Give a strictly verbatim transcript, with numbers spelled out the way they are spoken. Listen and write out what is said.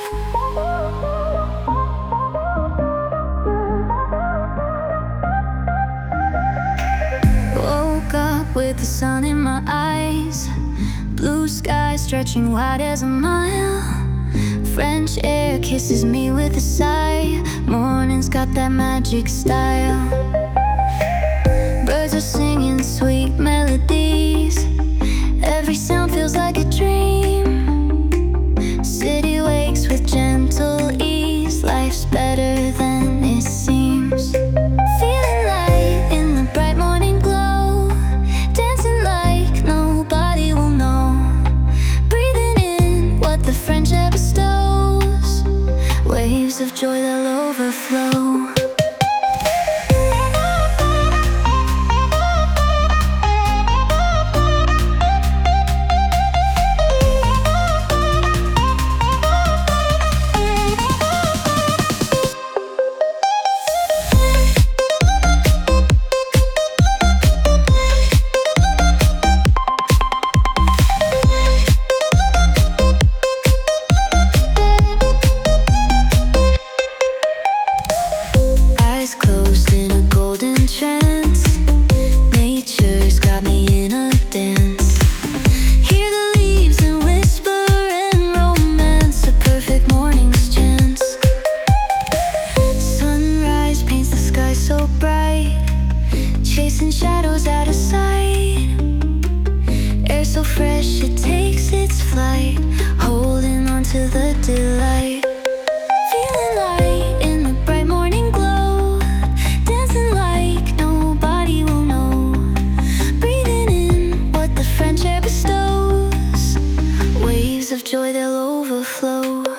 Woke up with the sun in my eyes, blue sky stretching wide as a mile. French air kisses me with a sigh. Morning's got that magic style. Birds are singing sweet melodies. Every sound feels like a dream. City wakes with gentle ease. Life's better than it seems. Feeling light in the bright morning glow, dancing like nobody will know. Breathing in what the French air bestows, waves of joy that'll overflow. Closed in a golden trance, nature's got me in a dance. Hear the leaves and whisper and romance, a perfect morning's chance. Sunrise paints the sky so bright, chasing shadows out of sight. Air so fresh it takes its flight, holding on to the delight. Feeling light in the bright morning glow, dancing like nobody will know. Breathing in what the French air bestows, waves of joy they'll overflow.